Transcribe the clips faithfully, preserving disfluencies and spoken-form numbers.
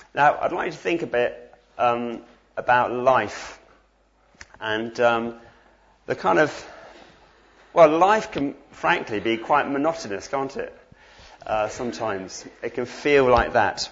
Now, I'd like to think a bit um, about life and um, the kind of, well, life can, frankly, be quite monotonous, can't it? Uh, sometimes. It can feel like that.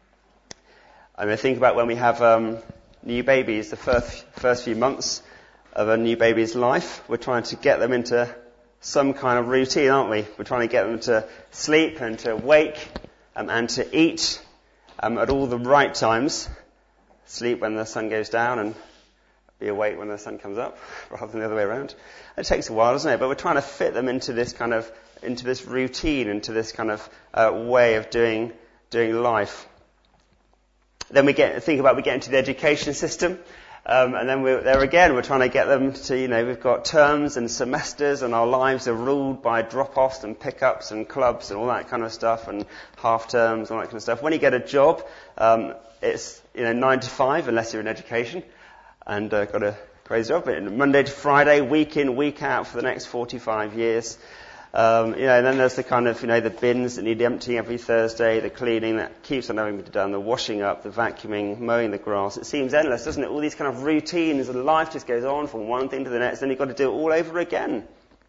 I mean, think about when we have um, new babies, the first, first few months of a new baby's life. We're trying to get them into some kind of routine, aren't we? We're trying to get them to sleep and to wake um, and to eat um, at all the right times. Sleep when the sun goes down and be awake when the sun comes up, rather than the other way around. It takes a while, doesn't it? But we're trying to fit them into this kind of, into this routine, into this kind of uh, way of doing doing life. Then we get think about we get into the education system, um, and then we're, there again we're trying to get them to, you know, we've got terms and semesters, and our lives are ruled by drop-offs and pick-ups and clubs and all that kind of stuff, and half terms and all that kind of stuff. When you get a job, um, it's you know nine to five unless you're in education, and uh, got a crazy job. Monday to Friday, week in, week out for the next forty-five years. Um, you know, and then there's the kind of, you know, the bins that need emptying every Thursday, the cleaning that keeps on having to be done, the washing up, the vacuuming, mowing the grass. It seems endless, doesn't it? All these kind of routines, and life just goes on from one thing to the next, then you've got to do it all over again.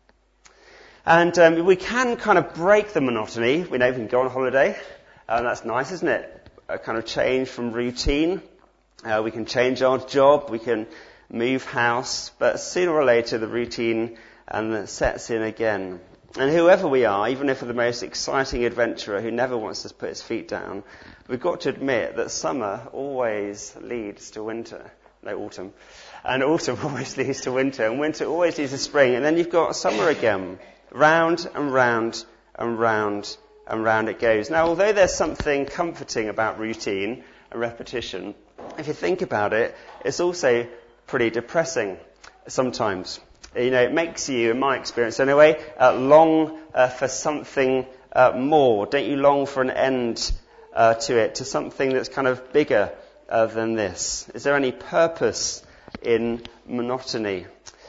And um, we can kind of break the monotony. We know we can go on holiday, and that's nice, isn't it? A kind of change from routine. Uh, we can change our job, we can move house, but sooner or later the routine and sets in again. And whoever we are, even if we're the most exciting adventurer who never wants to put his feet down, we've got to admit that summer always leads to winter. No, autumn. And autumn always leads to winter, and winter always leads to spring, and then you've got summer again. Round and round and round and round it goes. Now, although there's something comforting about routine and repetition, if you think about it, it's also pretty depressing sometimes. You know, it makes you, in my experience anyway, uh, long uh, for something uh, more. Don't you long for an end uh, to it, to something that's kind of bigger uh, than this? Is there any purpose in monotony?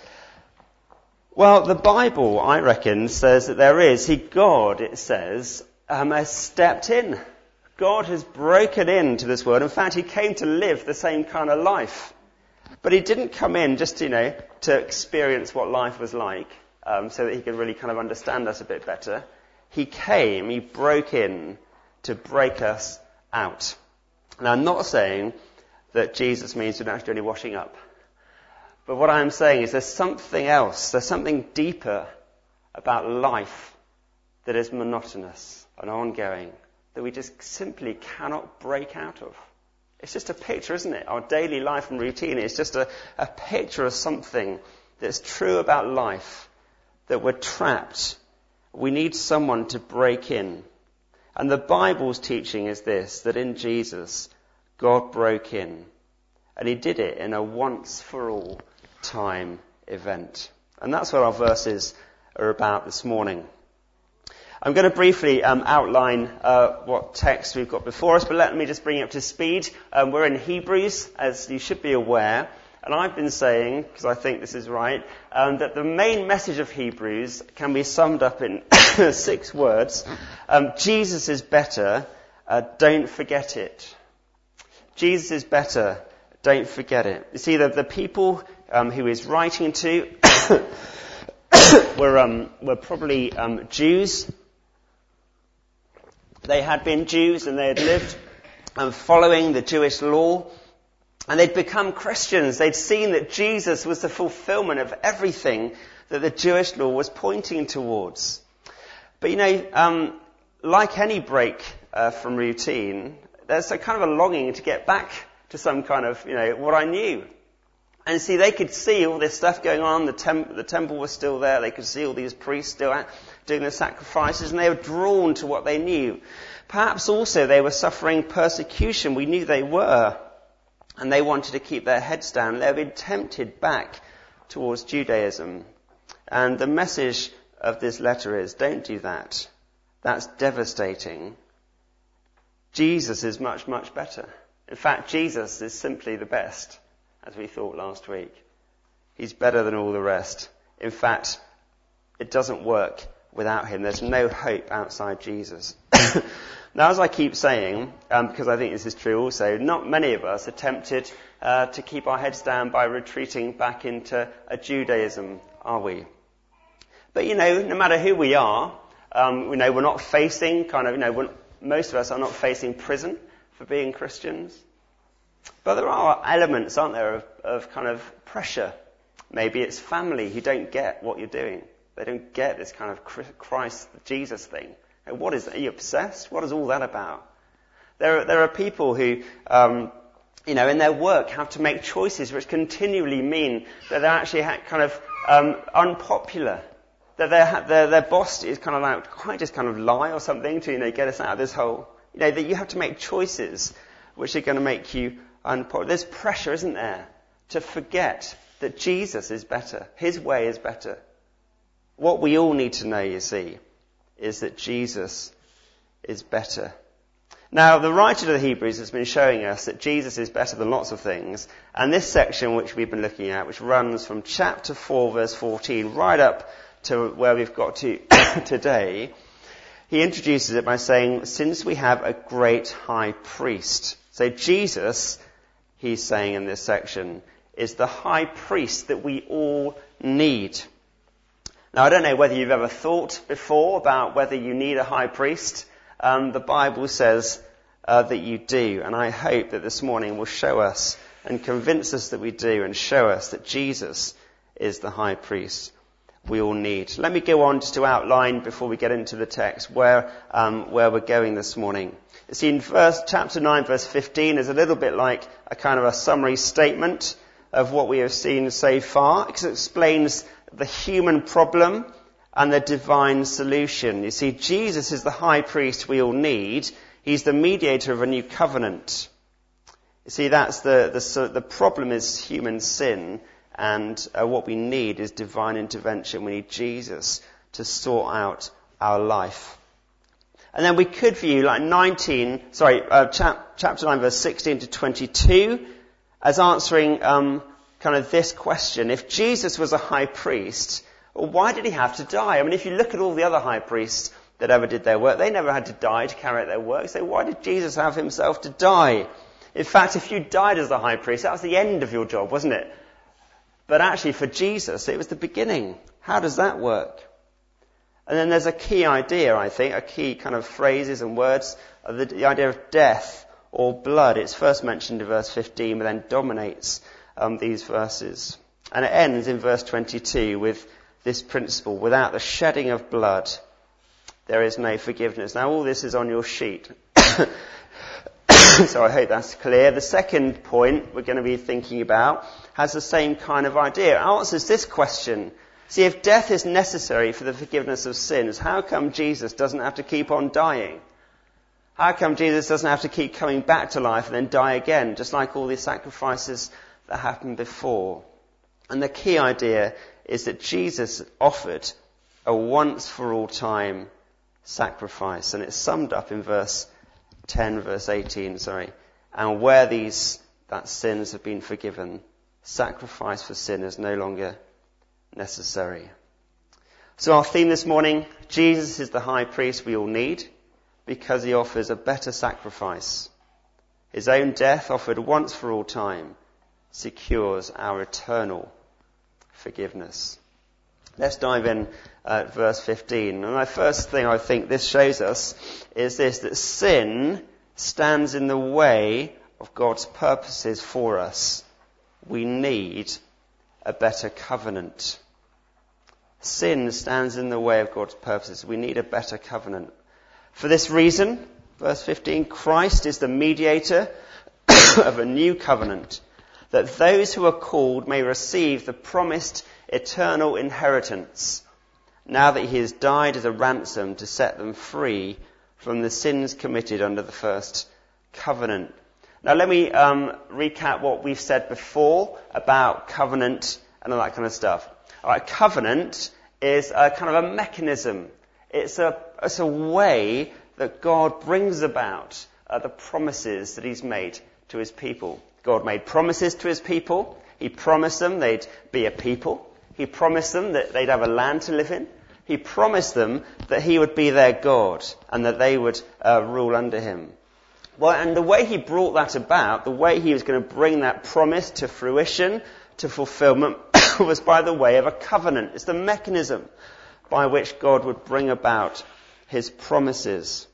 Well, the Bible, I reckon, says that there is. He, God, it says, um, has stepped in. God has broken into this world. In fact, he came to live the same kind of life. But he didn't come in just, you know, to experience what life was like, um, so that he could really kind of understand us a bit better. He came, he broke in to break us out. Now, I'm not saying that Jesus means we don't have to do any washing up. But what I'm saying is there's something else, there's something deeper about life that is monotonous and ongoing, that we just simply cannot break out of. It's just a picture, isn't it? Our daily life and routine is just a, a picture of something that's true about life, that we're trapped. We need someone to break in. And the Bible's teaching is this, that in Jesus, God broke in. And he did it in a once-for-all time event. And that's what our verses are about this morning. I'm going to briefly um, outline uh, what text we've got before us, but let me just bring you up to speed. Um, we're in Hebrews, as you should be aware, and I've been saying, because I think this is right, um, that the main message of Hebrews can be summed up in six words. Um, Jesus is better, uh, don't forget it. Jesus is better, don't forget it. You see, the, the people um, who he's writing to were, um, were probably um, Jews. They had been Jews and they had lived um, following the Jewish law, and they'd become Christians. They'd seen that Jesus was the fulfillment of everything that the Jewish law was pointing towards. But you know, um, like any break uh, from routine, there's a kind of a longing to get back to some kind of, you know, what I knew. And see, they could see all this stuff going on. The, temp- the temple was still there. They could see all these priests still out doing the sacrifices, and they were drawn to what they knew. Perhaps also they were suffering persecution. We knew they were. And they wanted to keep their heads down. They had been tempted back towards Judaism. And the message of this letter is, don't do that. That's devastating. Jesus is much, much better. In fact, Jesus is simply the best, as we thought last week. He's better than all the rest. In fact, it doesn't work without him. There's no hope outside Jesus. Now, as I keep saying, um, because I think this is true also, not many of us are tempted uh, to keep our heads down by retreating back into a Judaism, are we? But, you know, no matter who we are, um, you know, we're not facing kind of, you know, we're, most of us are not facing prison for being Christians. But there are elements, aren't there, of, of kind of pressure. Maybe it's family who don't get what you're doing. They don't get this kind of Christ, Jesus thing. What is that? Are you obsessed? What is all that about? There are, there are people who, um, you know, in their work have to make choices which continually mean that they're actually kind of um, unpopular. That their, their, their boss is kind of like, quite just kind of lie or something to, you know, get us out of this hole. You know, that you have to make choices which are going to make you unpopular. There's pressure, isn't there, to forget that Jesus is better. His way is better. What we all need to know, you see, is that Jesus is better. Now, the writer of the Hebrews has been showing us that Jesus is better than lots of things. And this section which we've been looking at, which runs from chapter four, verse fourteen, right up to where we've got to today, he introduces it by saying, since we have a great high priest. So Jesus, he's saying in this section, is the high priest that we all need. Now, I don't know whether you've ever thought before about whether you need a high priest. Um, the Bible says uh, that you do, and I hope that this morning will show us and convince us that we do and show us that Jesus is the high priest we all need. Let me go on just to outline before we get into the text where um, where we're going this morning. You see, in verse, chapter nine, verse fifteen is a little bit like a kind of a summary statement of what we have seen so far, because it explains the human problem and the divine solution. You see, Jesus is the high priest we all need. He's the mediator of a new covenant. You see, that's the the, the problem is human sin, and uh, what we need is divine intervention. We need Jesus to sort out our life. And then we could view like nineteen, sorry, uh, chap, chapter nine, verse sixteen to twenty-two, as answering um, kind of this question. If Jesus was a high priest, well, why did he have to die? I mean, if you look at all the other high priests that ever did their work, they never had to die to carry out their work. So why did Jesus have himself to die? In fact, if you died as a high priest, that was the end of your job, wasn't it? But actually for Jesus, it was the beginning. How does that work? And then there's a key idea, I think, a key kind of phrases and words, of the, the idea of death or blood. It's first mentioned in verse fifteen, but then dominates um, these verses. And it ends in verse twenty-two with this principle: without the shedding of blood, there is no forgiveness. Now, all this is on your sheet. So I hope that's clear. The second point we're going to be thinking about has the same kind of idea. It answers this question. See, if death is necessary for the forgiveness of sins, how come Jesus doesn't have to keep on dying? How come Jesus doesn't have to keep coming back to life and then die again, just like all the sacrifices that happened before? And the key idea is that Jesus offered a once-for-all-time sacrifice. And it's summed up in verse ten, verse eighteen, sorry. And where these, that sins have been forgiven, sacrifice for sin is no longer necessary. So our theme this morning, Jesus is the high priest we all need because he offers a better sacrifice. His own death, offered once for all time, secures our eternal forgiveness. Let's dive in at verse fifteen. And the first thing I think this shows us is this, that sin stands in the way of God's purposes for us. We need a better covenant. Sin stands in the way of God's purposes. We need a better covenant. For this reason, verse fifteen, Christ is the mediator of a new covenant, that those who are called may receive the promised eternal inheritance, now that he has died as a ransom to set them free from the sins committed under the first covenant. Now let me um, recap what we've said before about covenant and all that kind of stuff. All right, covenant is a kind of a mechanism. It's a, it's a way that God brings about uh, the promises that he's made to his people. God made promises to his people. He promised them they'd be a people. He promised them that they'd have a land to live in, He promised them that he would be their God and that they would uh, rule under him. Well, and the way he brought that about, the way he was going to bring that promise to fruition, to fulfillment, was by the way of a covenant. It's the mechanism by which God would bring about his promises.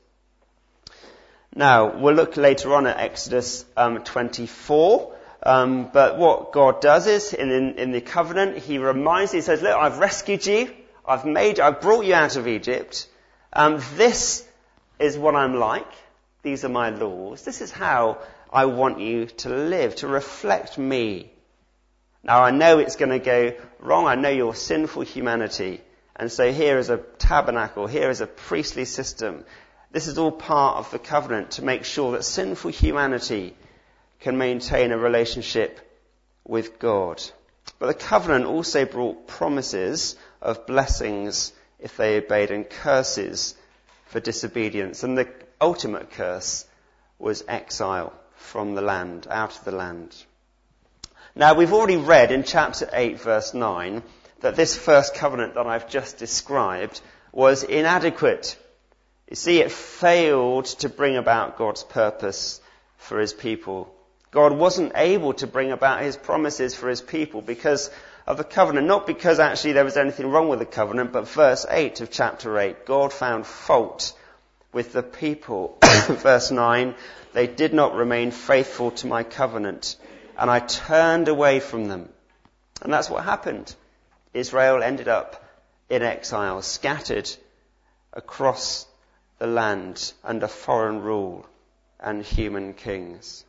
Now, we'll look later on at Exodus um, twenty-four. Um, but what God does is, in, in, in the covenant, he reminds you, he says, look, I've rescued you. I've made, I've brought you out of Egypt. Um, this is what I'm like. These are my laws. This is how I want you to live, to reflect me. Now, I know it's going to go wrong. I know you're sinful humanity. And so here is a tabernacle. Here is a priestly system. This is all part of the covenant to make sure that sinful humanity can maintain a relationship with God. But the covenant also brought promises of blessings if they obeyed and curses for disobedience. And the ultimate curse was exile from the land, out of the land. Now, we've already read in chapter eight, verse nine, that this first covenant that I've just described was inadequate. You see, it failed to bring about God's purpose for his people. God wasn't able to bring about his promises for his people because of the covenant. Not because actually there was anything wrong with the covenant, but verse eight of chapter eight, God found fault with the people. Verse nine, they did not remain faithful to my covenant, and I turned away from them. And that's what happened. Israel ended up in exile, scattered across the land under foreign rule and human kings.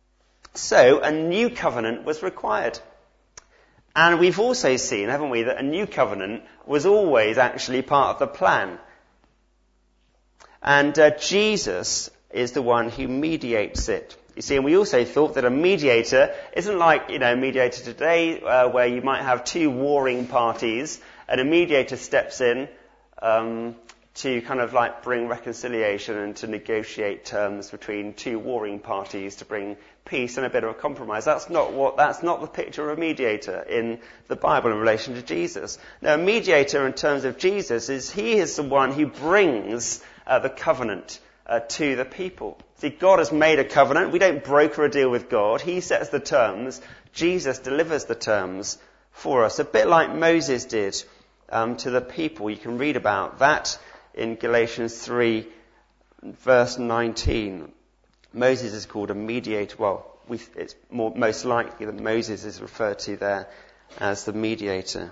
So a new covenant was required. And we've also seen, haven't we, that a new covenant was always actually part of the plan. And uh, Jesus is the one who mediates it. You see, and we also thought that a mediator isn't like, you know, a mediator today uh, where you might have two warring parties and a mediator steps in um, to kind of like bring reconciliation and to negotiate terms between two warring parties to bring peace and a bit of a compromise. That's not what, that's not the picture of a mediator in the Bible in relation to Jesus. Now, a mediator in terms of Jesus is, he is the one who brings uh, the covenant uh, to the people. See, God has made a covenant. We don't broker a deal with God. He sets the terms. Jesus delivers the terms for us. A bit like Moses did um, to the people. You can read about that in Galatians three, verse nineteen. Moses is called a mediator. Well, we, it's more, most likely that Moses is referred to there as the mediator.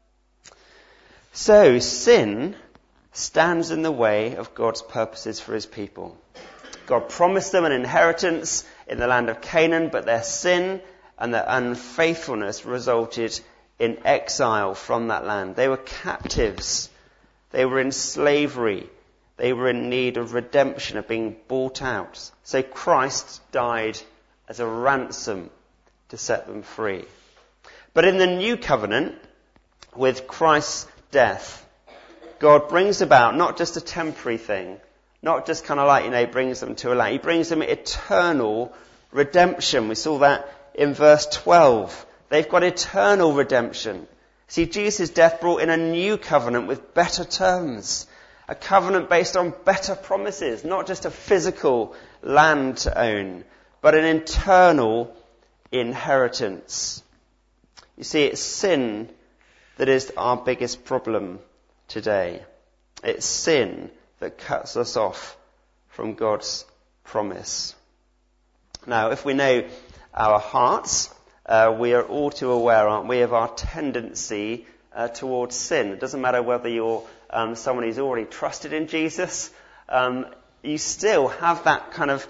So, sin stands in the way of God's purposes for his people. God promised them an inheritance in the land of Canaan, but their sin and their unfaithfulness resulted in exile from that land. They were captives. They were in slavery. They were in need of redemption, of being bought out. So Christ died as a ransom to set them free. But in the new covenant, with Christ's death, God brings about not just a temporary thing, not just kind of like, you know, he brings them to a land. He brings them eternal redemption. We saw that in verse twelve. They've got eternal redemption. See, Jesus' death brought in a new covenant with better terms. A covenant based on better promises, not just a physical land to own, but an eternal inheritance. You see, it's sin that is our biggest problem today. It's sin that cuts us off from God's promise. Now, if we know our hearts, uh, we are all too aware, aren't we, of our tendency uh, towards sin. It doesn't matter whether you're um, someone who's already trusted in Jesus, um, you still have that kind of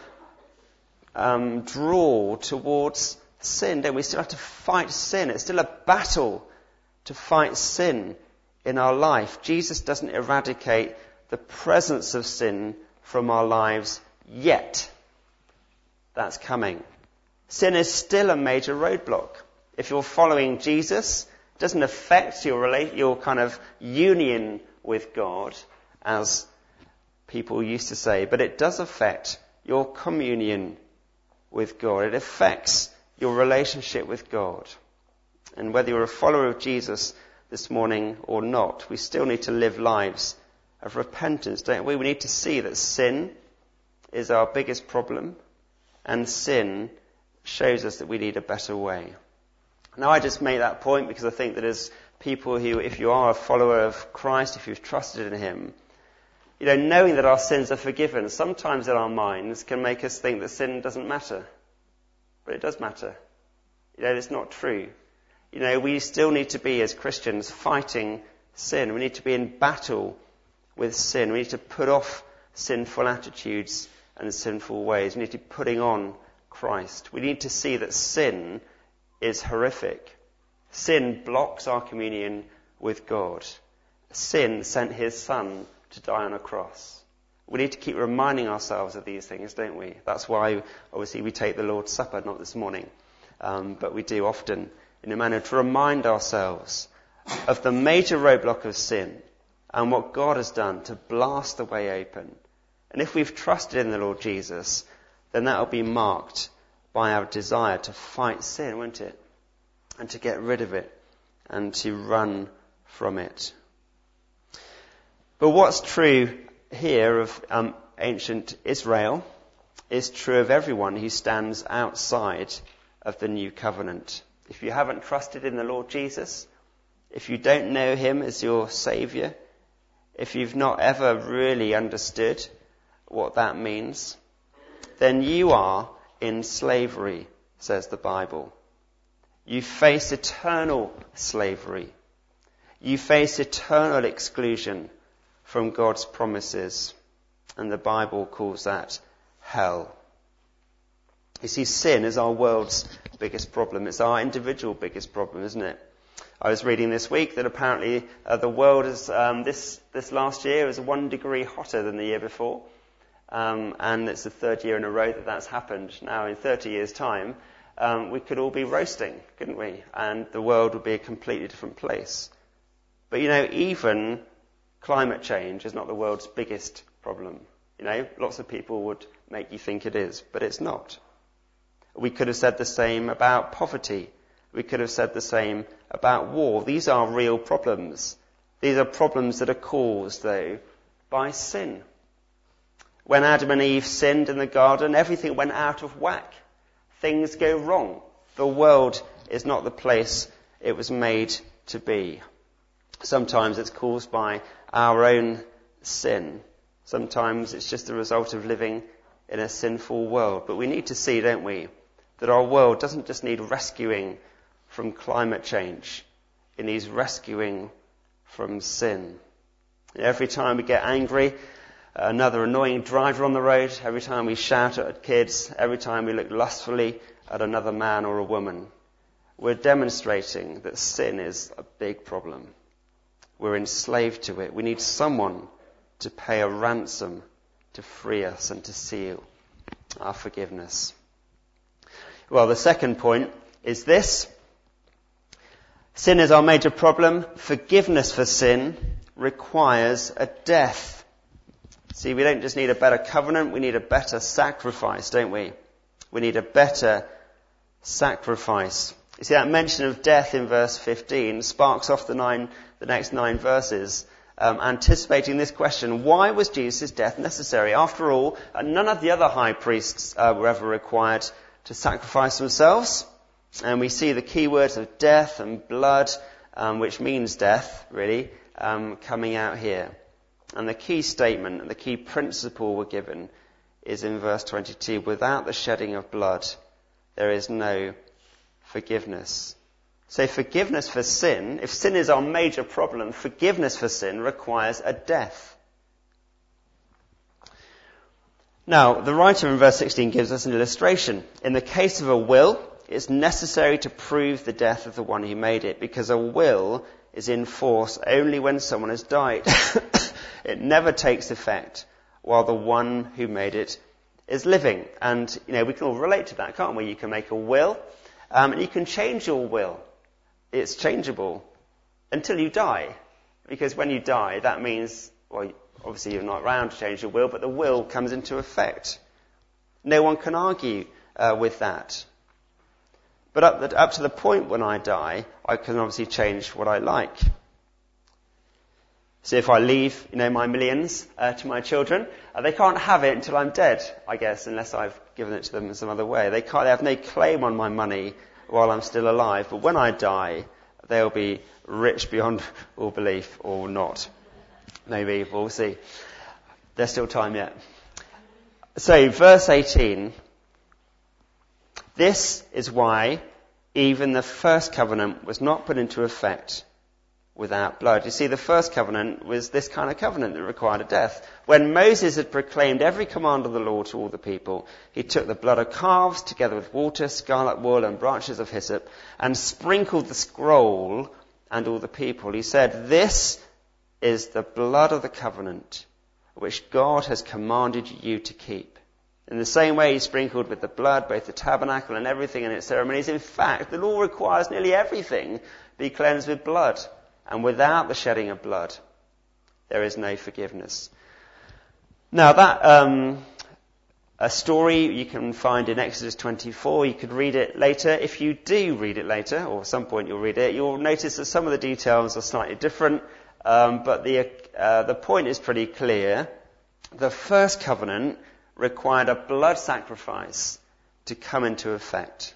um, draw towards sin, don't we? We still have to fight sin. It's still a battle to fight sin in our life. Jesus doesn't eradicate the presence of sin from our lives yet. That's coming. Sin is still a major roadblock. If you're following Jesus, it doesn't affect your relate, your kind of union with God, as people used to say, but it does affect your communion with God. It affects your relationship with God. And whether you're a follower of Jesus this morning or not, we still need to live lives of repentance, don't we? We need to see that sin is our biggest problem, and sin shows us that we need a better way. Now, I just make that point because I think that as people who, if you are a follower of Christ, if you've trusted in him, you know, knowing that our sins are forgiven, sometimes in our minds can make us think that sin doesn't matter. But it does matter. You know, it's not true. You know, we still need to be, as Christians, fighting sin. We need to be in battle with sin. We need to put off sinful attitudes and sinful ways. We need to be putting on Christ. We need to see that sin is horrific. Sin blocks our communion with God. Sin sent his son to die on a cross. We need to keep reminding ourselves of these things, don't we? That's why, obviously, we take the Lord's Supper, not this morning, um, but we do often in a manner to remind ourselves of the major roadblock of sin and what God has done to blast the way open. And if we've trusted in the Lord Jesus, then that will be marked by our desire to fight sin, won't it? And to get rid of it and to run from it. But what's true here of um, ancient Israel is true of everyone who stands outside of the new covenant. If you haven't trusted in the Lord Jesus, if you don't know him as your Saviour, if you've not ever really understood what that means, then you are in slavery, says the Bible. You face eternal slavery. You face eternal exclusion from God's promises. And the Bible calls that hell. You see, sin is our world's biggest problem. It's our individual biggest problem, isn't it? I was reading this week that apparently uh, the world is, um, this, this last year is one degree hotter than the year before. Um, and it's the third year in a row that that's happened. Now, in thirty years' time, um, we could all be roasting, couldn't we? And the world would be a completely different place. But, you know, even climate change is not the world's biggest problem. You know, lots of people would make you think it is, but it's not. We could have said the same about poverty. We could have said the same about war. These are real problems. These are problems that are caused, though, by sin. When Adam and Eve sinned in the garden, everything went out of whack. Things go wrong. The world is not the place it was made to be. Sometimes it's caused by our own sin. Sometimes it's just the result of living in a sinful world. But we need to see, don't we, that our world doesn't just need rescuing from climate change. It needs rescuing from sin. Every time we get angry, another annoying driver on the road, every time we shout at kids, every time we look lustfully at another man or a woman, we're demonstrating that sin is a big problem. We're enslaved to it. We need someone to pay a ransom to free us and to seal our forgiveness. Well, the second point is this. Sin is our major problem. Forgiveness for sin requires a death. See, we don't just need a better covenant, we need a better sacrifice, don't we? We need a better sacrifice. You see, that mention of death in verse fifteen sparks off the nine, the next nine verses, um, anticipating this question: why was Jesus' death necessary? After all, uh, none of the other high priests uh, were ever required to sacrifice themselves. And we see the key words of death and blood, um, which means death, really, um, coming out here. And the key statement and the key principle we're given is in verse twenty-two: without the shedding of blood, there is no forgiveness. So forgiveness for sin, if sin is our major problem, forgiveness for sin requires a death. Now, the writer in verse sixteen gives us an illustration. In the case of a will, it's necessary to prove the death of the one who made it, because a will is in force only when someone has died. It never takes effect while the one who made it is living. And, you know, we can all relate to that, can't we? You can make a will, um, and you can change your will. It's changeable until you die. Because when you die, that means, well, obviously you're not around to change your will, but the will comes into effect. No one can argue uh, with that. But up, the, up to the point when I die, I can obviously change what I like. So if I leave, you know, my millions uh, to my children, uh, they can't have it until I'm dead, I guess, unless I've given it to them in some other way. They can't, they have no claim on my money while I'm still alive. But when I die, they'll be rich beyond all belief, or not. Maybe, we'll see. There's still time yet. So, verse eighteen. This is why even the first covenant was not put into effect without blood. You see, the first covenant was this kind of covenant that required a death. When Moses had proclaimed every command of the law to all the people, he took the blood of calves together with water, scarlet wool and branches of hyssop and sprinkled the scroll and all the people. He said, "This is the blood of the covenant which God has commanded you to keep." In the same way, he sprinkled with the blood both the tabernacle and everything in its ceremonies. In fact, the law requires nearly everything be cleansed with blood. And without the shedding of blood, there is no forgiveness. Now that um, a story you can find in Exodus twenty-four. You could read it later. If you do read it later, or at some point you'll read it, you'll notice that some of the details are slightly different. Um, but the uh, the point is pretty clear. The first covenant required a blood sacrifice to come into effect.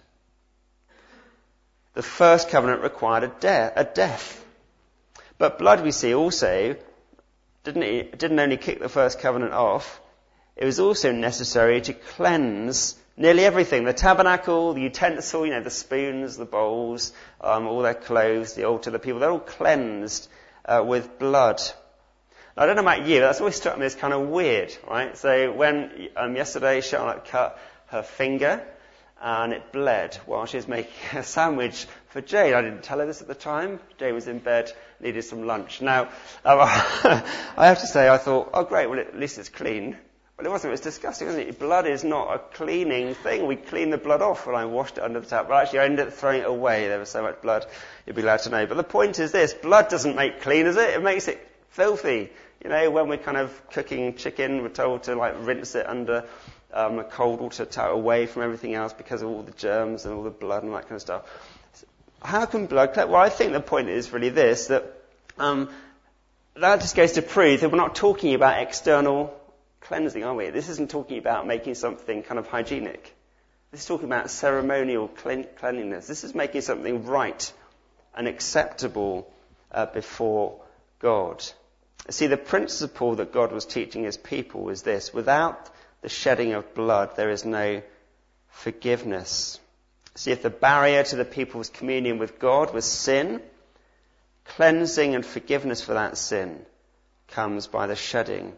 The first covenant required a, de- a death. But blood, we see, also didn't it, didn't only kick the first covenant off. It was also necessary to cleanse nearly everything: the tabernacle, the utensil, you know, the spoons, the bowls, um, all their clothes, the altar, the people. They're all cleansed uh, with blood. Now, I don't know about you, but that's always struck me as kind of weird, right? So when um, yesterday Charlotte cut her finger and it bled while she was making a sandwich for Jane. I didn't tell her this at the time. Jane was in bed, needed some lunch. Now, um, I have to say, I thought, oh great, well at least it's clean. But it wasn't. It was disgusting, wasn't it? Blood is not a cleaning thing. We clean the blood off when I washed it under the tap. But actually, I ended up throwing it away. There was so much blood, you'd be glad to know. But the point is this: blood doesn't make clean, is it? It makes it filthy. You know, when we're kind of cooking chicken, we're told to like rinse it under um, a cold water towel away from everything else because of all the germs and all the blood and that kind of stuff. How can blood cleanse? Well, I think the point is really this: that um, that just goes to prove that we're not talking about external cleansing, are we? This isn't talking about making something kind of hygienic. This is talking about ceremonial clean- cleanliness. This is making something right and acceptable uh, before God. See, the principle that God was teaching his people was this: without the shedding of blood, there is no forgiveness. See, if the barrier to the people's communion with God was sin, cleansing and forgiveness for that sin comes by the shedding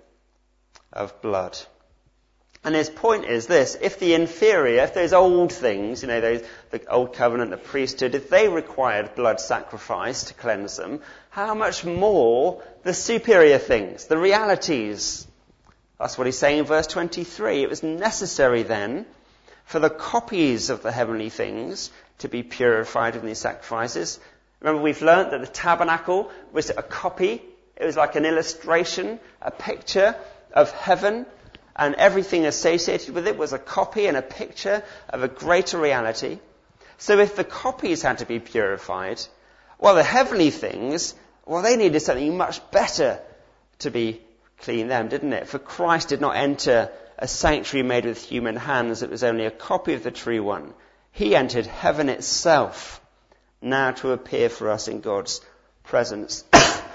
of blood. And his point is this: if the inferior, if those old things, you know, those, the old covenant, the priesthood, if they required blood sacrifice to cleanse them, how much more the superior things, the realities? That's what he's saying in verse twenty-three. It was necessary then for the copies of the heavenly things to be purified in these sacrifices. Remember, we've learnt that the tabernacle was a copy. It was like an illustration, a picture of heaven, and everything associated with it was a copy and a picture of a greater reality. So if the copies had to be purified, well, the heavenly things, well, they needed something much better to be clean them, didn't it? For Christ did not enter a sanctuary made with human hands that was only a copy of the true one. He entered heaven itself, now to appear for us in God's presence.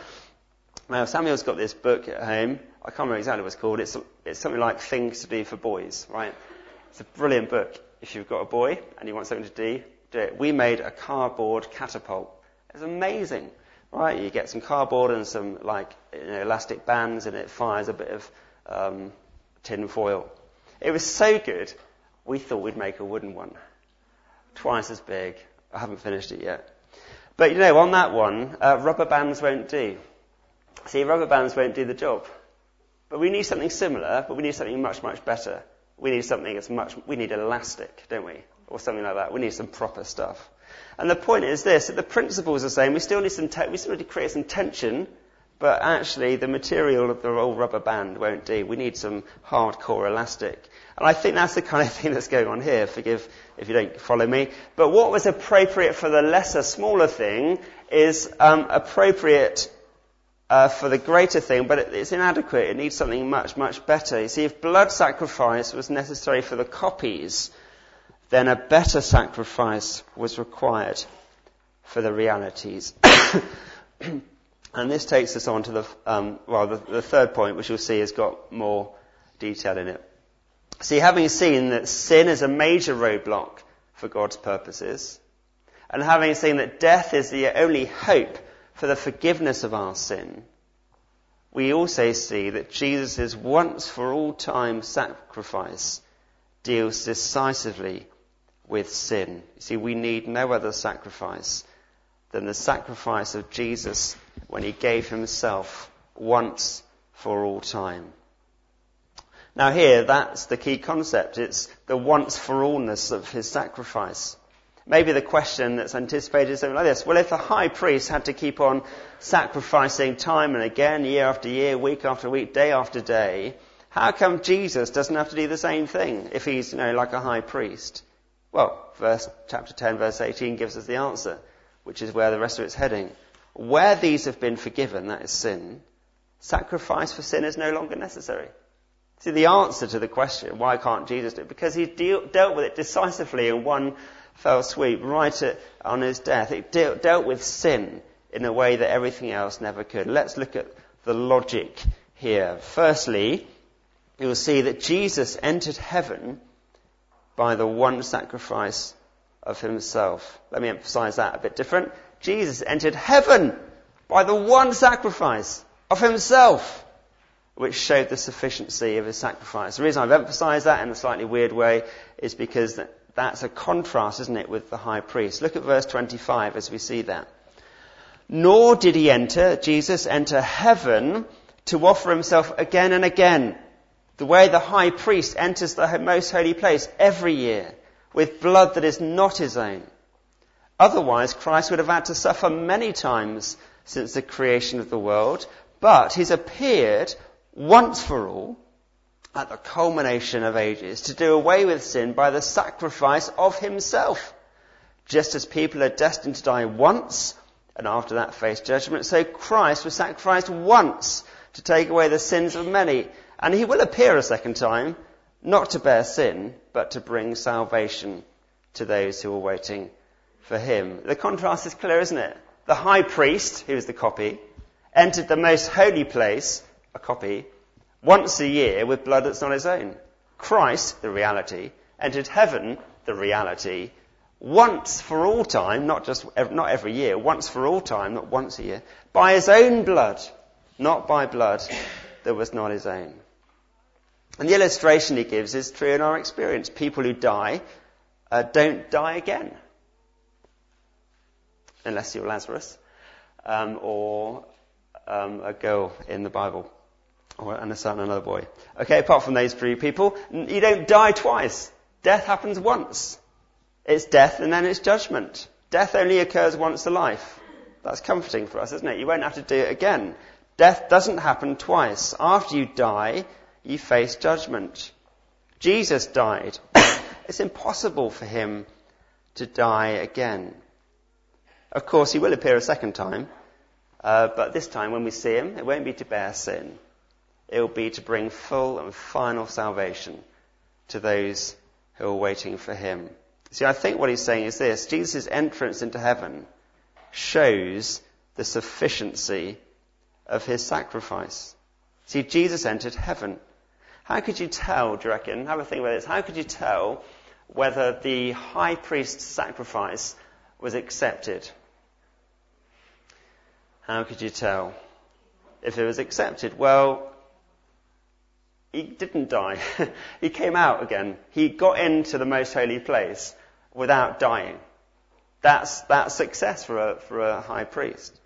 Now, Samuel's got this book at home. I can't remember exactly what it's called. It's, it's something like Things to Do for Boys, right? It's a brilliant book. If you've got a boy and you want something to do, do it. We made a cardboard catapult. It's amazing, right? You get some cardboard and some like you know, elastic bands, and it fires a bit of um, tin foil. It was so good, we thought we'd make a wooden one. Twice as big. I haven't finished it yet. But you know, on that one, uh, rubber bands won't do. See, rubber bands won't do the job. But we need something similar, but we need something much, much better. We need something that's much, we need elastic, don't we? Or something like that. We need some proper stuff. And the point is this, that the principles are the same. We still need some, te- we still need to create some tension But actually, the material of the old rubber band won't do. We need some hardcore elastic. And I think that's the kind of thing that's going on here. Forgive if you don't follow me. But what was appropriate for the lesser, smaller thing is um, appropriate uh, for the greater thing, but it, it's inadequate. It needs something much, much better. You see, if blood sacrifice was necessary for the copies, then a better sacrifice was required for the realities. And this takes us on to the, um, well, the, the third point, which you'll see has got more detail in it. See, having seen that sin is a major roadblock for God's purposes, and having seen that death is the only hope for the forgiveness of our sin, we also see that Jesus' once for all time sacrifice deals decisively with sin. You see, we need no other sacrifice than the sacrifice of Jesus when he gave himself once for all time. Now here, that's the key concept. It's the once for allness of his sacrifice. Maybe the question that's anticipated is something like this. Well, if the high priest had to keep on sacrificing time and again, year after year, week after week, day after day, how come Jesus doesn't have to do the same thing if he's, you know, like a high priest? Well, verse, chapter ten, verse eighteen gives us the answer, which is where the rest of it's heading. Where these have been forgiven, that is sin, sacrifice for sin is no longer necessary. See, the answer to the question, why can't Jesus do it? Because he deal, dealt with it decisively in one fell sweep, right at, on his death. It de- dealt with sin in a way that everything else never could. Let's look at the logic here. Firstly, you'll see that Jesus entered heaven by the one sacrifice of himself. Let me emphasize that a bit different. Jesus entered heaven by the one sacrifice of himself, which showed the sufficiency of his sacrifice. The reason I've emphasized that in a slightly weird way is because that, that's a contrast, isn't it, with the high priest. Look at verse twenty-five as we see that. Nor did he enter, Jesus enter heaven to offer himself again and again, the way the high priest enters the most holy place every year with blood that is not his own. Otherwise, Christ would have had to suffer many times since the creation of the world, but he's appeared once for all at the culmination of ages to do away with sin by the sacrifice of himself. Just as people are destined to die once and after that face judgment, so Christ was sacrificed once to take away the sins of many. And he will appear a second time, not to bear sin, but to bring salvation to those who are waiting for him. The contrast is clear, isn't it? The high priest, who is the copy, entered the most holy place, a copy, once a year with blood that's not his own. Christ, the reality, entered heaven, the reality, once for all time, not just not every year, once for all time, not once a year, by his own blood, not by blood that was not his own. And the illustration he gives is true in our experience. People who die uh, don't die again. Unless you're Lazarus, um, or um, a girl in the Bible, or and a son and another boy. Okay, apart from those three people, you don't die twice. Death happens once. It's death and then it's judgment. Death only occurs once a life. That's comforting for us, isn't it? You won't have to do it again. Death doesn't happen twice. After you die, you face judgment. Jesus died. It's impossible for him to die again. Of course, he will appear a second time, uh, but this time when we see him, it won't be to bear sin. It will be to bring full and final salvation to those who are waiting for him. See, I think what he's saying is this. Jesus' entrance into heaven shows the sufficiency of his sacrifice. See, Jesus entered heaven. How could you tell, do you reckon? Have a think about this. How could you tell whether the high priest's sacrifice was accepted? How could you tell if it was accepted? Well, he didn't die. He came out again. He got into the most holy place without dying. That's that's success for a for a high priest.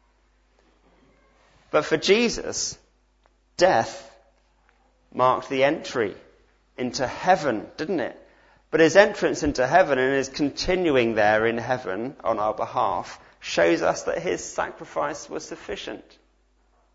But for Jesus, death marked the entry into heaven, didn't it? But his entrance into heaven and his continuing there in heaven on our behalf shows us that his sacrifice was sufficient.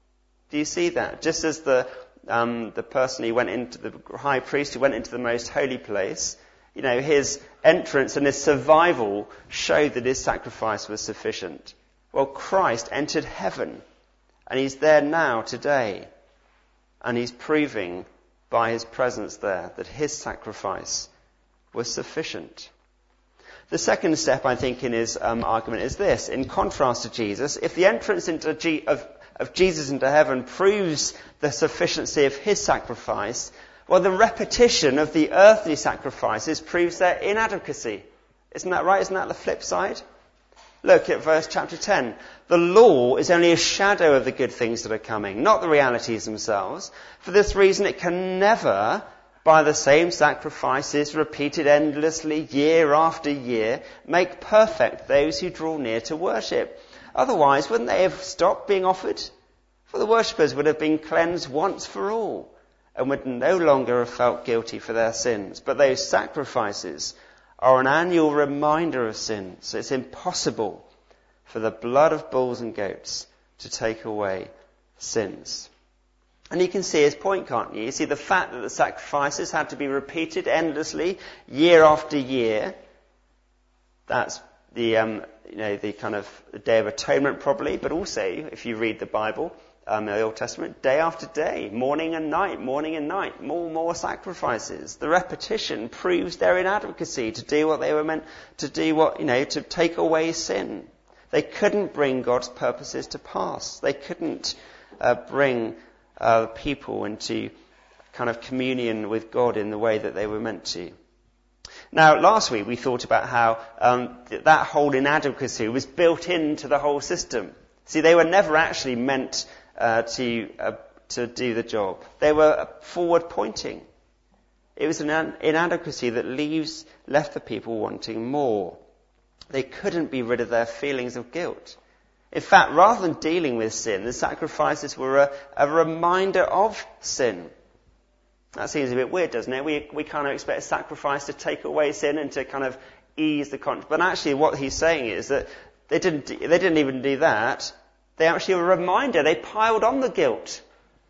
Do you see that? Just as the um, the person who went into the high priest who went into the most holy place, you know, his entrance and his survival showed that his sacrifice was sufficient. Well, Christ entered heaven, and he's there now today, and he's proving by his presence there that his sacrifice was sufficient. The second step, I think, in his um, argument is this. In contrast to Jesus, if the entrance into G- of, of Jesus into heaven proves the sufficiency of his sacrifice, well, the repetition of the earthly sacrifices proves their inadequacy. Isn't that right? Isn't that the flip side? Look at verse chapter ten. The law is only a shadow of the good things that are coming, not the realities themselves. For this reason, it can never, by the same sacrifices repeated endlessly year after year, make perfect those who draw near to worship. Otherwise, wouldn't they have stopped being offered? For the worshippers would have been cleansed once for all, and would no longer have felt guilty for their sins. But those sacrifices are an annual reminder of sin, so it's impossible for the blood of bulls and goats to take away sins. And you can see his point, can't you? You see the fact that the sacrifices had to be repeated endlessly, year after year. That's the, um, you know, the kind of the Day of Atonement probably, but also, if you read the Bible, um, the Old Testament, day after day, morning and night, morning and night, more and more sacrifices. The repetition proves their inadequacy to do what they were meant to do, what, you know, to take away sin. They couldn't bring God's purposes to pass. They couldn't uh, bring uh, people into kind of communion with God in the way that they were meant to. Now, last week we thought about how um, that whole inadequacy was built into the whole system. See, they were never actually meant uh, to uh, to do the job. They were forward-pointing. It was an inadequacy that leaves left the people wanting more. They couldn't be rid of their feelings of guilt. In fact, rather than dealing with sin, the sacrifices were a, a reminder of sin. That seems a bit weird, doesn't it? We we kind of expect a sacrifice to take away sin and to kind of ease the conscience. But actually what he's saying is that they didn't they didn't even do that. They actually were a reminder. They piled on the guilt.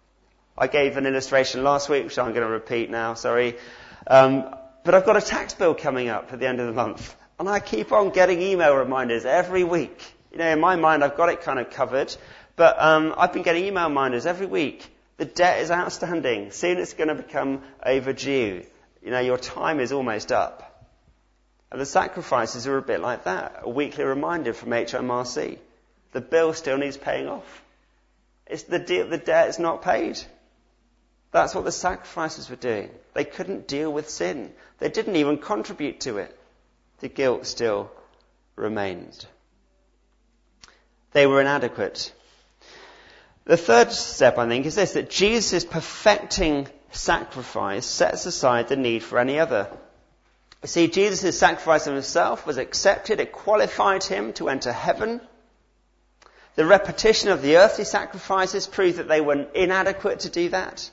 I gave an illustration last week, which I'm going to repeat now, sorry. Um, but I've got a tax bill coming up at the end of the month. And I keep on getting email reminders every week. You know, in my mind, I've got it kind of covered. But um, I've been getting email reminders every week. The debt is outstanding. Soon it's going to become overdue. You know, your time is almost up. And the sacrifices are a bit like that. A weekly reminder from H M R C. The bill still needs paying off. It's the, de- the debt is not paid. That's what the sacrifices were doing. They couldn't deal with sin. They didn't even contribute to it. The guilt still remained. They were inadequate. The third step, I think, is this, that Jesus' perfecting sacrifice sets aside the need for any other. You see, Jesus' sacrifice of himself was accepted. It qualified him to enter heaven. The repetition of the earthly sacrifices proved that they were inadequate to do that.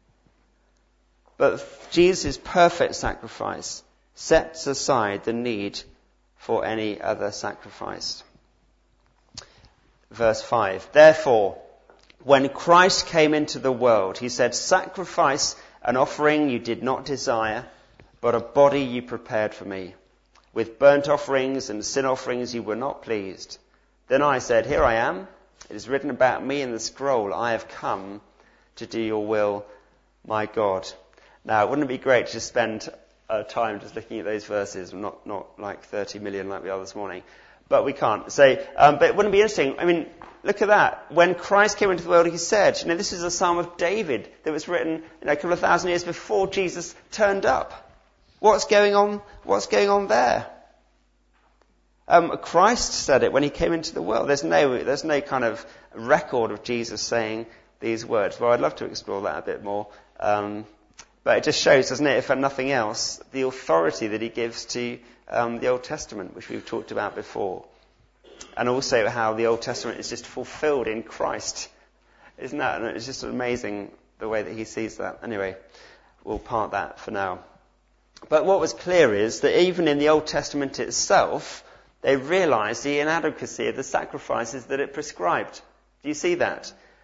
But Jesus' perfect sacrifice sets aside the need for any other sacrifice. Verse five. Therefore, when Christ came into the world, he said, sacrifice and offering you did not desire, but a body you prepared for me. With burnt offerings and sin offerings you were not pleased. Then I said, here I am. It is written about me in the scroll. I have come to do your will, my God. Now, wouldn't it be great to just spend uh, time just looking at those verses, not not like thirty million like we are this morning? But we can't. So, um, but it wouldn't be interesting. I mean, look at that. When Christ came into the world, he said, you know, this is a Psalm of David that was written, you know, a couple of thousand years before Jesus turned up. What's going on? What's going on there? Um, Christ said it when he came into the world. There's no, there's no kind of record of Jesus saying these words. Well, I'd love to explore that a bit more. Um, but it just shows, doesn't it, if for nothing else, the authority that he gives to um, the Old Testament, which we've talked about before. And also how the Old Testament is just fulfilled in Christ. Isn't that? And it's just amazing the way that he sees that. Anyway, we'll park that for now. But what was clear is that even in the Old Testament itself, they realized the inadequacy of the sacrifices that it prescribed. Do you see that?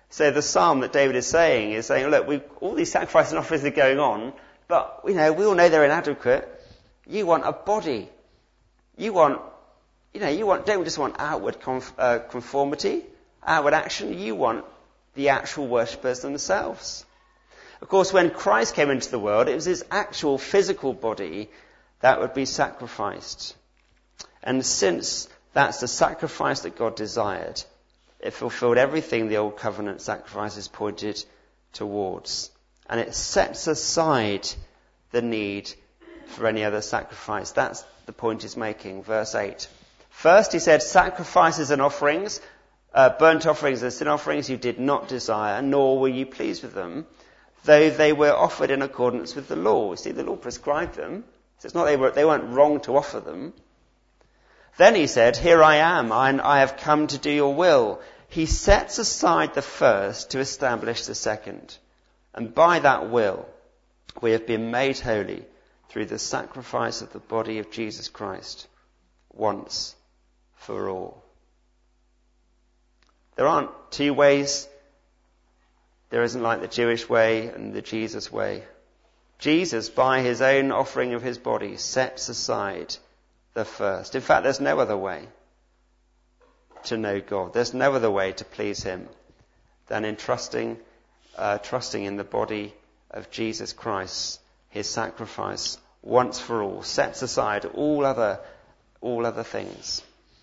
So the psalm that David is saying is saying, look, we've, all these sacrifices and offerings are going on, but, you know, we all know they're inadequate. You want a body. You want, you know, you want, don't just want outward conf, uh, conformity, outward action. You want the actual worshippers themselves. Of course, when Christ came into the world, it was his actual physical body that would be sacrificed. And since that's the sacrifice that God desired, it fulfilled everything the old covenant sacrifices pointed towards. And it sets aside the need for any other sacrifice. That's the point he's making. Verse eight. First he said, sacrifices and offerings, uh, burnt offerings and sin offerings you did not desire, nor were you pleased with them, though they were offered in accordance with the law. You see, the law prescribed them. So it's not they, were, they weren't wrong to offer them. Then he said, here I am, I, I have come to do your will. He sets aside the first to establish the second. And by that will, we have been made holy through the sacrifice of the body of Jesus Christ, once for all. There aren't two ways. There isn't like the Jewish way and the Jesus way. Jesus, by his own offering of his body, sets aside the first. In fact, there's no other way to know God. There's no other way to please him than in trusting, uh, trusting in the body of Jesus Christ. His sacrifice, once for all, sets aside all other, all other things.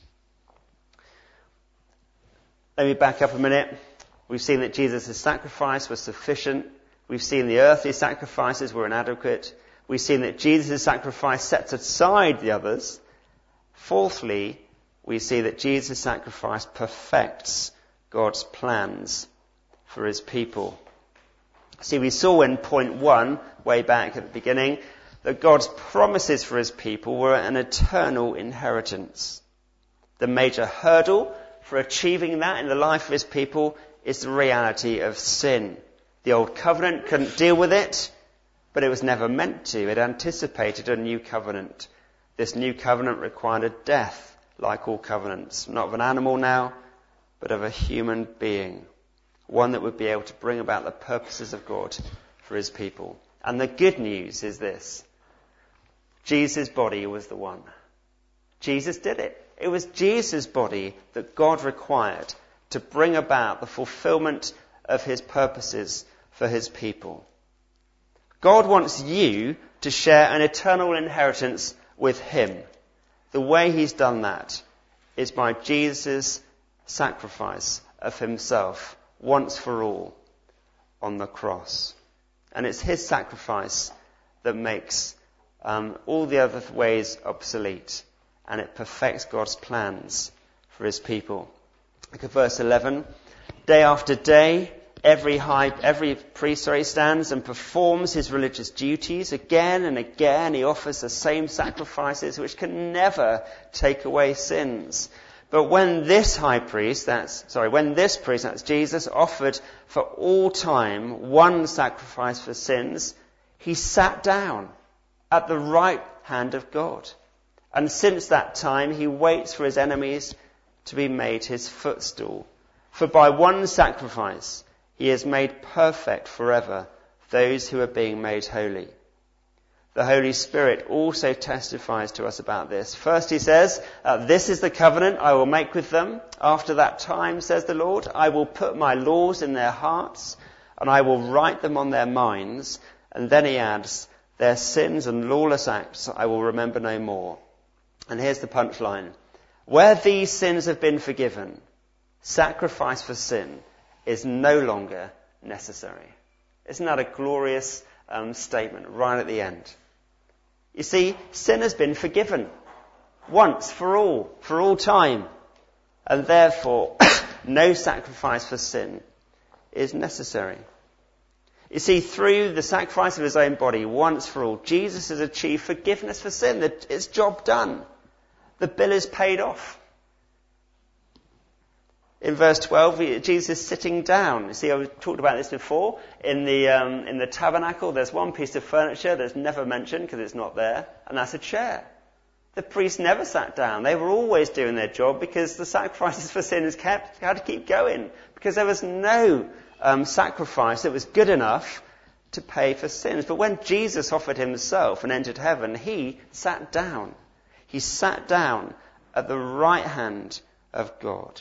Let me back up a minute. We've seen that Jesus' sacrifice was sufficient. We've seen the earthly sacrifices were inadequate. We've seen that Jesus' sacrifice sets aside the others. Fourthly, we see that Jesus' sacrifice perfects God's plans for his people. See, we saw in point one, way back at the beginning, that God's promises for his people were an eternal inheritance. The major hurdle for achieving that in the life of his people is the reality of sin. The old covenant couldn't deal with it, but it was never meant to. It anticipated a new covenant. This new covenant required a death, like all covenants, not of an animal now, but of a human being, one that would be able to bring about the purposes of God for his people. And the good news is this: Jesus' body was the one. Jesus did it. It was Jesus' body that God required to bring about the fulfillment of his purposes for his people. God wants you to share an eternal inheritance with him. The way he's done that is by Jesus' sacrifice of himself once for all on the cross. And it's his sacrifice that makes um, all the other ways obsolete, and it perfects God's plans for his people. Look at verse eleven. Day after day, every high, every priest sorry, stands and performs his religious duties. Again and again he offers the same sacrifices which can never take away sins. But when this high priest, that's, sorry, when this priest, that's Jesus, offered for all time one sacrifice for sins, he sat down at the right hand of God. And since that time he waits for his enemies to be made his footstool. For by one sacrifice he has made perfect forever those who are being made holy. The Holy Spirit also testifies to us about this. First he says, uh, this is the covenant I will make with them. After that time, says the Lord, I will put my laws in their hearts and I will write them on their minds. And then he adds, their sins and lawless acts I will remember no more. And here's the punchline. Where these sins have been forgiven, sacrifice for sin is no longer necessary. Isn't that a glorious um, statement right at the end? You see, sin has been forgiven once for all, for all time. And therefore, no sacrifice for sin is necessary. You see, through the sacrifice of his own body, once for all, Jesus has achieved forgiveness for sin. It's job done. The bill is paid off. In verse twelve, Jesus is sitting down. You see, I've talked about this before. In the um, in the tabernacle, there's one piece of furniture that's never mentioned because it's not there, and that's a chair. The priests never sat down. They were always doing their job because the sacrifices for sins kept, had to keep going. Because there was no um, sacrifice that was good enough to pay for sins. But when Jesus offered himself and entered heaven, he sat down. He sat down at the right hand of God.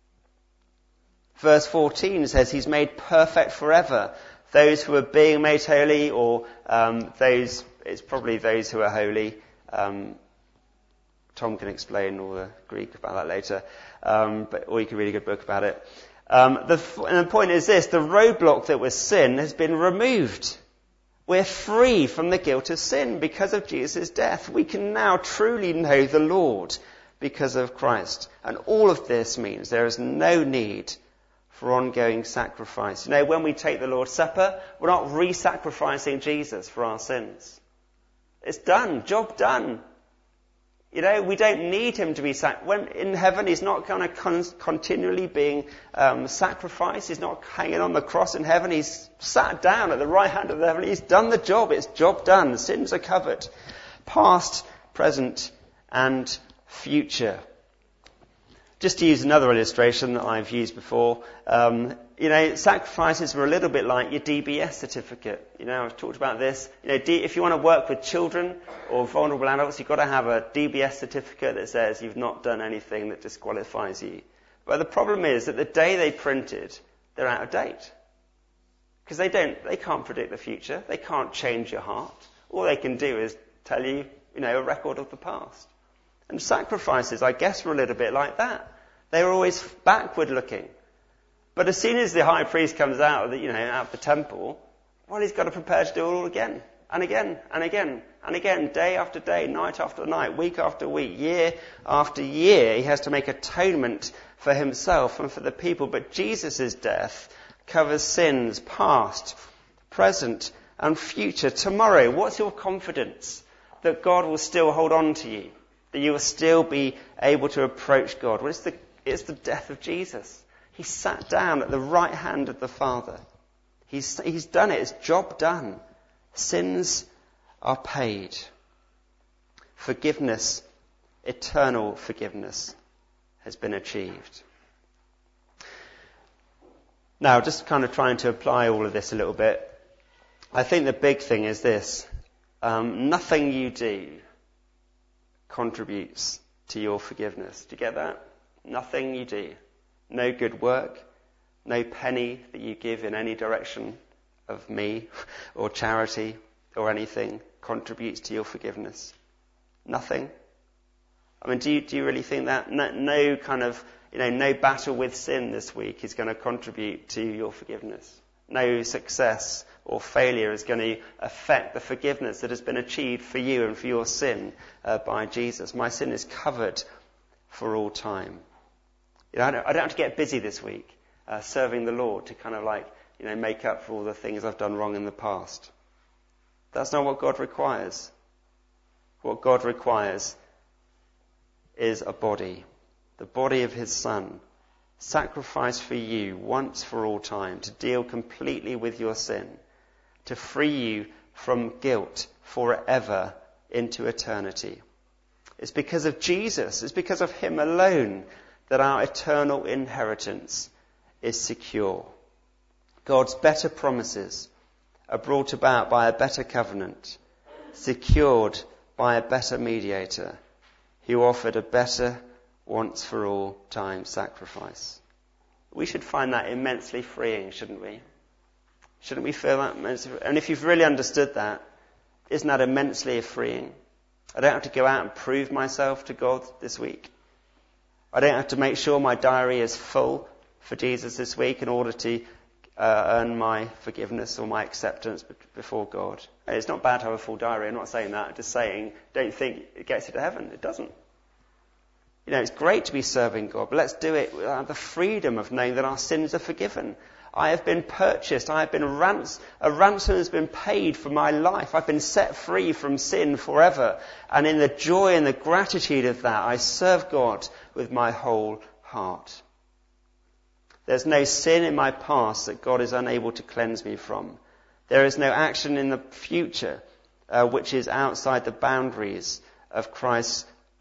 Verse fourteen says he's made perfect forever those who are being made holy, or um, those, it's probably those who are holy. Um, Tom can explain all the Greek about that later, um, but, or you can read a good book about it. Um, the, and the point is this, the roadblock that was sin has been removed. We're free from the guilt of sin because of Jesus' death. We can now truly know the Lord because of Christ. And all of this means there is no need for ongoing sacrifice. You know, when we take the Lord's Supper, we're not re-sacrificing Jesus for our sins. It's done, job done. You know, we don't need him to be sac- when in heaven, he's not kind of con- continually being um, sacrificed. He's not hanging on the cross in heaven. He's sat down at the right hand of the heaven. He's done the job. It's job done. The sins are covered. Past, present, and future. Just to use another illustration that I've used before, um, you know, sacrifices were a little bit like your D B S certificate. You know, I've talked about this. You know, D- if you want to work with children or vulnerable adults, you've got to have a D B S certificate that says you've not done anything that disqualifies you. But the problem is that the day they printed, they're out of date. Because they don't, they can't predict the future. They can't change your heart. All they can do is tell you, you know, a record of the past. And sacrifices, I guess, were a little bit like that. They were always backward looking. But as soon as the high priest comes out of the, you know, out of the temple, well, he's got to prepare to do it all again, and again, and again, and again, day after day, night after night, week after week, year after year. He has to make atonement for himself and for the people. But Jesus' death covers sins past, present, and future. Tomorrow, what's your confidence that God will still hold on to you? That you will still be able to approach God? Well, it's the, it's the death of Jesus. He sat down at the right hand of the Father. He's, he's done it. It's job done. Sins are paid. Forgiveness, eternal forgiveness, has been achieved. Now, just kind of trying to apply all of this a little bit, I think the big thing is this. Um, nothing you do contributes to your forgiveness. Do you get that? Nothing you do. No good work, no penny that you give in any direction of me or charity or anything contributes to your forgiveness. Nothing. I mean, do you, do you really think that? No, no kind of, you know, no battle with sin this week is going to contribute to your forgiveness. No success or failure is going to affect the forgiveness that has been achieved for you and for your sin uh, by Jesus. My sin is covered for all time. You know, I don't, I don't have to get busy this week uh, serving the Lord to kind of like, you know, make up for all the things I've done wrong in the past. That's not what God requires. What God requires is a body, the body of his Son, sacrificed for you once for all time, to deal completely with your sin, to free you from guilt forever into eternity. It's because of Jesus, it's because of him alone that our eternal inheritance is secure. God's better promises are brought about by a better covenant, secured by a better mediator, who offered a better once-for-all time sacrifice. We should find that immensely freeing, shouldn't we? Shouldn't we feel that immensely? And if you've really understood that, isn't that immensely freeing? I don't have to go out and prove myself to God this week. I don't have to make sure my diary is full for Jesus this week in order to uh, earn my forgiveness or my acceptance before God. And it's not bad to have a full diary. I'm not saying that. I'm just saying, don't think it gets you to heaven. It doesn't. You know, it's great to be serving God, but let's do it with the freedom of knowing that our sins are forgiven. I have been purchased. I have been rans- a ransom has been paid for my life. I've been set free from sin forever. And in the joy and the gratitude of that, I serve God with my whole heart. There's no sin in my past that God is unable to cleanse me from. There is no action in the future uh, which is outside the boundaries of Christ's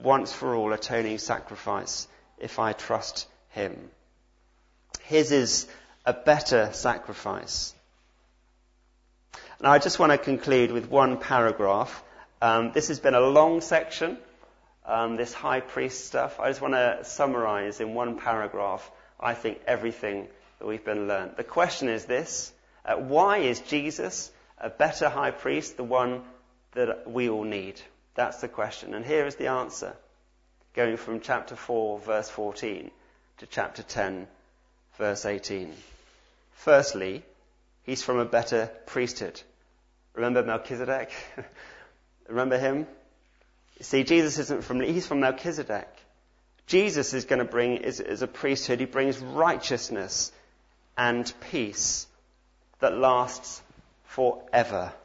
once for all atoning sacrifice if I trust him. His is a better sacrifice. Now I just want to conclude with one paragraph. Um, this has been a long section, um, this high priest stuff. I just want to summarize in one paragraph, I think, everything that we've been learned. The question is this: uh, why is Jesus a better high priest, the one that we all need? That's the question. And here is the answer, going from chapter four, verse fourteen, to chapter ten, verse eighteen. Firstly, he's from a better priesthood. Remember Melchizedek? Remember him? You see, Jesus isn't from, he's from Melchizedek. Jesus is going to bring, is, is a priesthood. He brings righteousness and peace that lasts forever.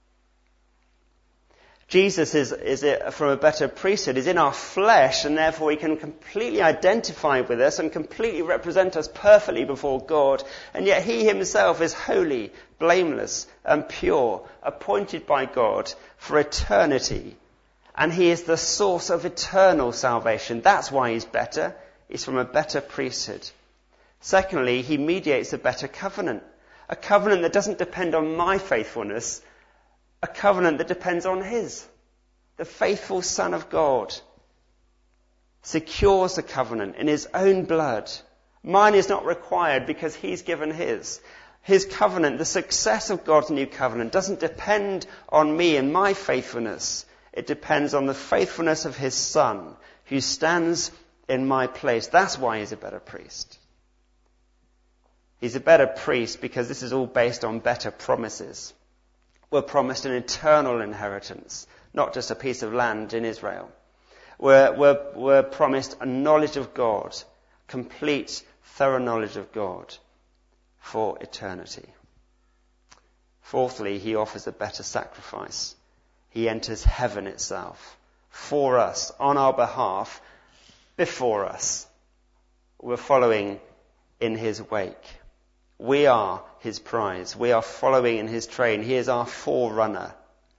Jesus is, is it from a better priesthood, is in our flesh, and therefore he can completely identify with us and completely represent us perfectly before God. And yet he himself is holy, blameless, and pure, appointed by God for eternity. And he is the source of eternal salvation. That's why he's better. He's from a better priesthood. Secondly, he mediates a better covenant. A covenant that doesn't depend on my faithfulness, a covenant that depends on his. The faithful Son of God secures the covenant in his own blood. Mine is not required because he's given his. His covenant, the success of God's new covenant, doesn't depend on me and my faithfulness. It depends on the faithfulness of his Son, who stands in my place. That's why he's a better priest. He's a better priest because this is all based on better promises. We're promised an eternal inheritance, not just a piece of land in Israel. We're, we're, we're promised a knowledge of God, complete, thorough knowledge of God for eternity. Fourthly, he offers a better sacrifice. He enters heaven itself for us, on our behalf, before us. We're following in his wake. We are his prize. We are following in his train. He is our forerunner.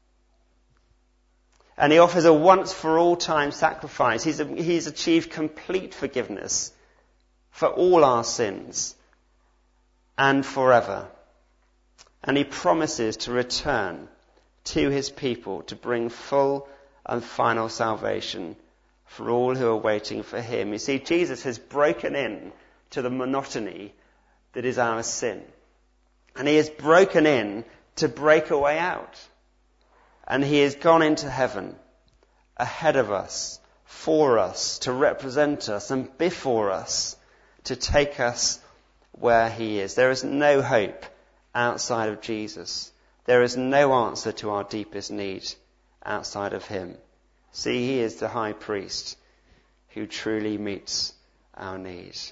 And he offers a once-for-all-time sacrifice. He's, a, he's achieved complete forgiveness for all our sins and forever. And he promises to return to his people to bring full and final salvation for all who are waiting for him. You see, Jesus has broken in to the monotony that is our sin. And he has broken in to break a way out. And he has gone into heaven ahead of us, for us, to represent us, and before us, to take us where he is. There is no hope outside of Jesus. There is no answer to our deepest need outside of him. See, he is the high priest who truly meets our needs.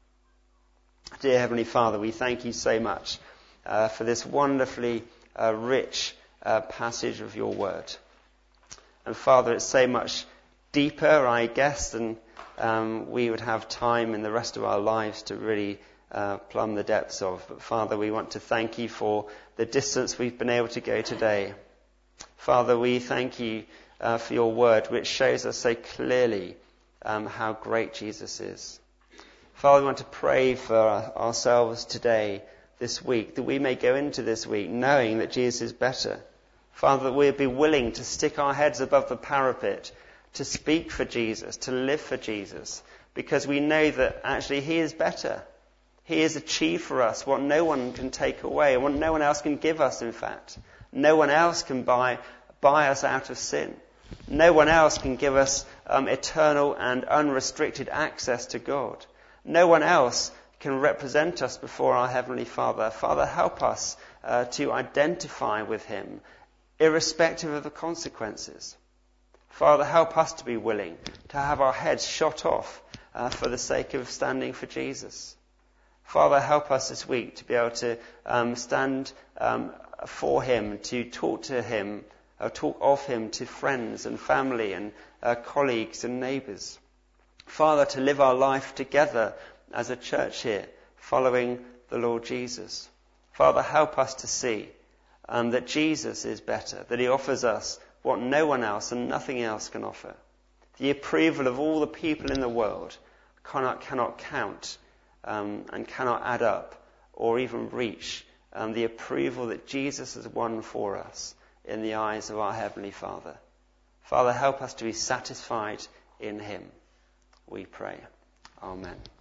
Dear Heavenly Father, we thank you so much uh, for this wonderfully uh, rich uh, passage of your word. And Father, it's so much deeper, I guess, than um, we would have time in the rest of our lives to really uh, plumb the depths of. But Father, we want to thank you for the distance we've been able to go today. Father, we thank you uh, for your word, which shows us so clearly um, how great Jesus is. Father, we want to pray for ourselves today, this week, that we may go into this week knowing that Jesus is better. Father, that we'd be willing to stick our heads above the parapet, to speak for Jesus, to live for Jesus, because we know that actually he is better. He has achieved for us what no one can take away, what no one else can give us, in fact. No one else can buy, buy us out of sin. No one else can give us um, eternal and unrestricted access to God. No one else can represent us before our Heavenly Father. Father, help us uh, to identify with him, irrespective of the consequences. Father, help us to be willing to have our heads shot off uh, for the sake of standing for Jesus. Father, help us this week to be able to um, stand um, for him, to talk to him, uh, talk of him to friends and family and uh, colleagues and neighbours. Father, to live our life together as a church here, following the Lord Jesus. Father, help us to see um, that Jesus is better, that he offers us what no one else and nothing else can offer. The approval of all the people in the world cannot, cannot count um, and cannot add up or even reach um, the approval that Jesus has won for us in the eyes of our Heavenly Father. Father, help us to be satisfied in him, we pray. Amen.